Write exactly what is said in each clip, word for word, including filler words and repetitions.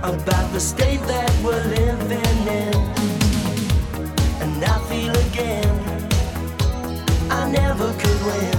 about the state that we're living in. And I feel again I never could win.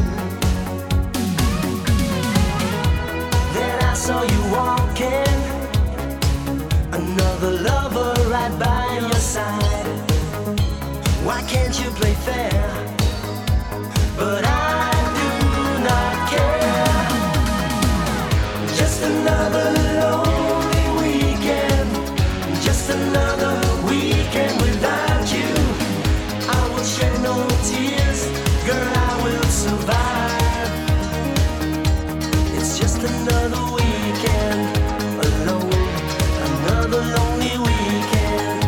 Then I saw you walking, another lover right by your side. Why can't you play fair? But I do not care. Just another lonely weekend, just another weekend without you. I will shed no tears, girl, I will survive. It's just another weekend alone, another lonely weekend.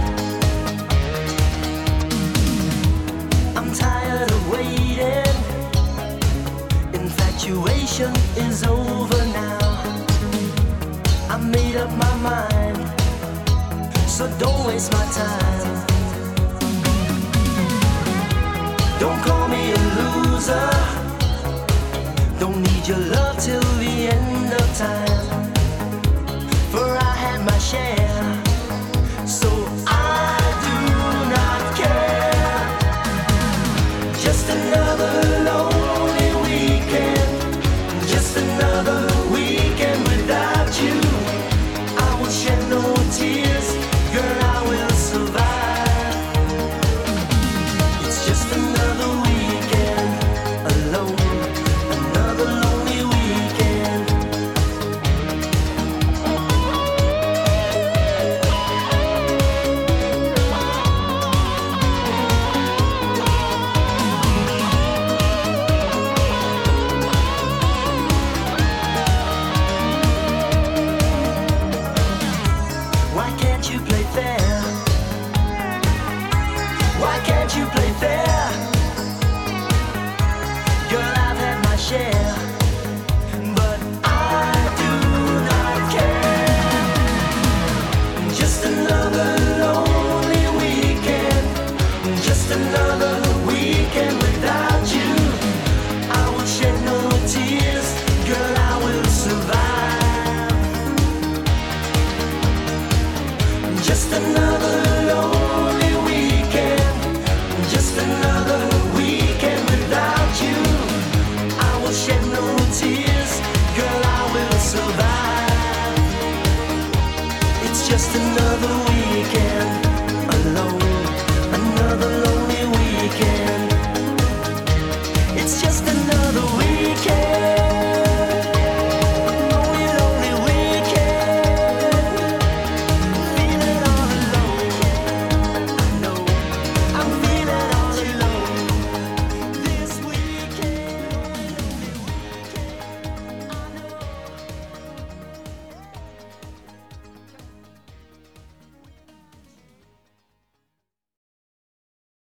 I'm tired of waiting, infatuation is over now. I made up my mind, so don't waste my time. Don't call me a loser, don't need your love till the end of time. For I had my share, so I do not care. Just another lonely weekend, just another weekend without you. I will shed no tears, girl, I will survive. It's just another weekend alone, another lonely weekend. Why can't you play fair? Why can't you play fair? Girl, I've had my share, but I do not care. Just another lonely weekend, just another weekend without you. I will shed no tears, girl, I will survive. Just another lonely weekend, just another weekend without you. I will shed no tears, girl, I will survive. It's just another